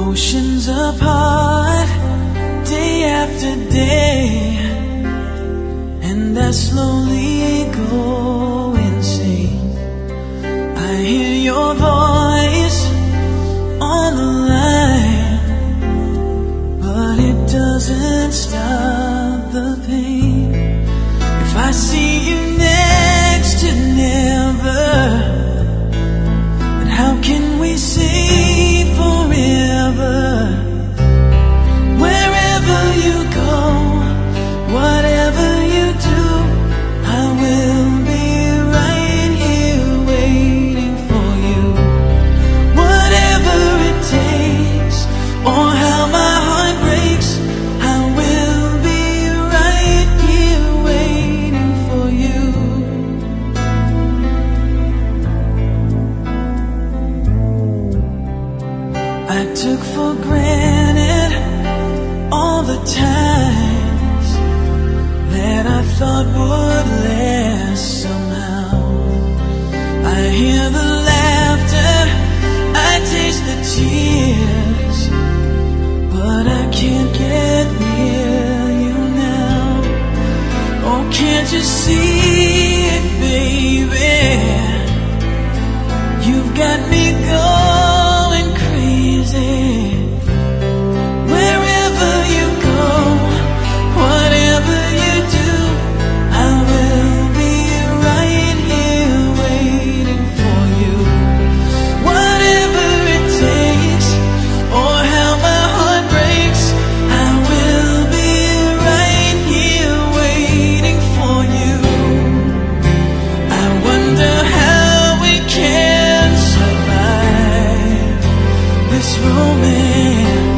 Oceans apart, day after day, and I slowly go insane. I hear your voice on the line, but it doesn't stop the pain. If I see you next to never, then how can we say forever? Wherever you go, whatever you do, I will be right here waiting for you. Whatever it takes, or how my heart breaks, I will be right here waiting for you. I took for granted all the times that I thought would last somehow. I hear the laughter, I taste the tears, but I can't get near you now. Oh, can't you see it, baby? You've got me going crazy. Wherever you go, whatever you do, I will be right here waiting for you. Whatever it takes, or how my heart breaks, I will be right here waiting for you. I wonder how we can survive this romance.